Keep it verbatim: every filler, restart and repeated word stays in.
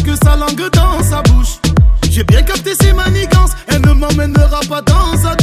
que sa langue dans sa bouche. J'ai bien capté ses manigances, elle ne m'emmènera pas dans sa